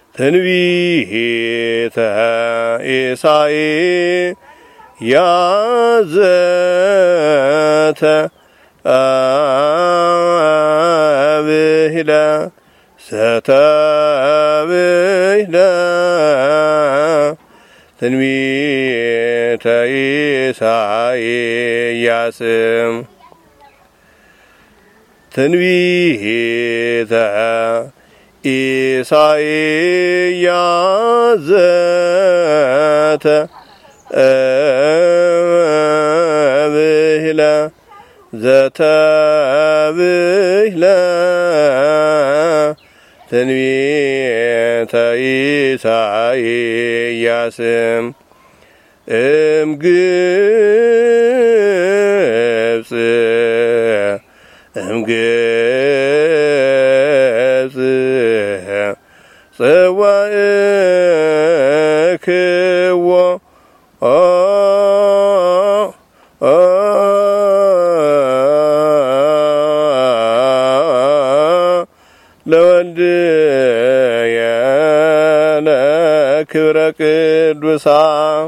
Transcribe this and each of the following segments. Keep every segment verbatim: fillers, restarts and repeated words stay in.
ትንቢተ ኢሳይያስ ዘተብሂለ ዘተብሂለ ትንቢተ ኢሳይያስ ትንቢተ ኢሳይያስ ዘተብሂለ ዘተብሂለ ትንቢተ ኢሳይያስ እምግብጽ እምግብጽ ጸዋዕክዎ ለወልድየ ለክብረ ቅዱሳን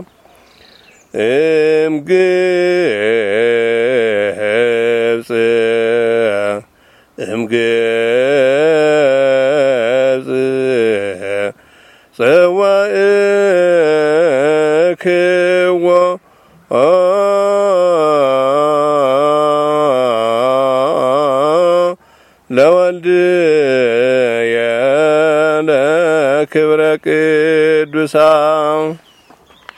እምግብጽ እምግብጽ ጸዋዕክዎ ለወልድየ ለክብረ ቅዱሳን